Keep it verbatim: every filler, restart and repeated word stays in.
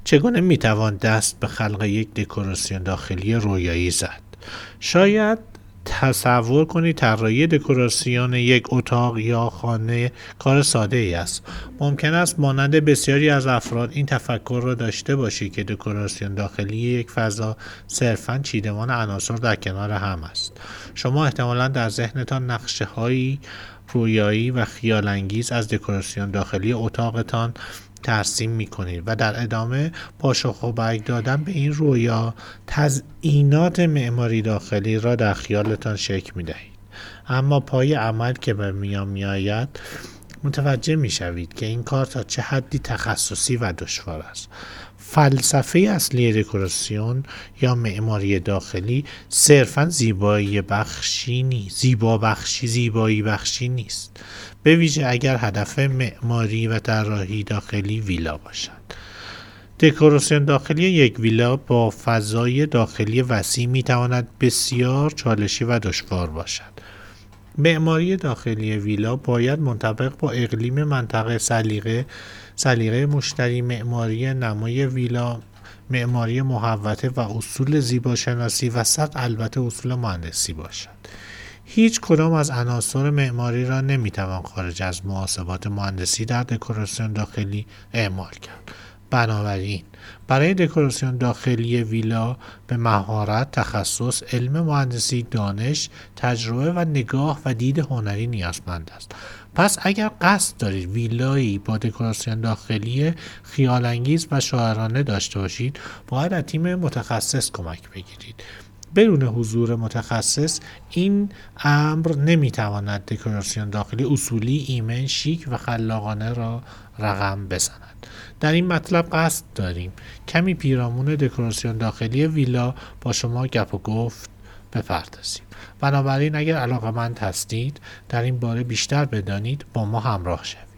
چگونه میتوان دست به خلق یک دکوراسیون داخلی رویایی زد؟ شاید تصور کنید طراحی دکوراسیون یک اتاق یا خانه کار ساده ای است. ممکن است مانند بسیاری از افراد این تفکر را داشته باشید که دکوراسیون داخلی یک فضا صرفاً چیدمان عناصر در کنار هم است. شما احتمالاً در ذهنتان نقشه هایی رویایی و خیال انگیز از دکوراسیون داخلی اتاقتان ترسیم می کنید و در ادامه پاسخ و برگ دادن به این رویا تزیینات معماری داخلی را در خیالتان شکل می دهید. اما پای عمل که به میان می آید متوجه می شوید که این کار تا چه حدی تخصصی و دشوار است. فلسفه اصلی دکوراسیون یا معماری داخلی صرفاً زیبایی بخشی نیست زیبا بخشی زیبایی بخشی نیست، به ویژه اگر هدف معماری و طراحی داخلی ویلا باشد. دکوراسیون داخلی یک ویلا با فضای داخلی وسیع می تواند بسیار چالشی و دشوار باشد. معماری داخلی ویلا باید منطبق با اقلیم منطقه، سلیقه سلیقه مشتری، معماری نمای ویلا، معماری محوطه و اصول زیباشناسی و صد البته اصول مهندسی باشد. هیچ کدام از عناصر معماری را نمیتوان خارج از محاسبات مهندسی در دکوراسیون داخلی اعمال کرد. بنابراین برای دکوراسیون داخلی ویلا به مهارت، تخصص، علم مهندسی، دانش، تجربه و نگاه و دید هنری نیازمند است. پس اگر قصد دارید ویلایی با دکوراسیون داخلی خیال‌انگیز و شاعرانه داشته باشید، باید از تیم متخصص کمک بگیرید. بدون حضور متخصص این امر نمیتواند دکوراسیون داخلی اصولی، ایمن، شیک و خلاقانه را رقم بزند. در این مطلب قصد داریم کمی پیرامون دکوراسیون داخلی ویلا با شما گپ و گفت بپردازیم. بنابراین اگر علاقه‌مند هستید در این باره بیشتر بدانید با ما همراه شوید.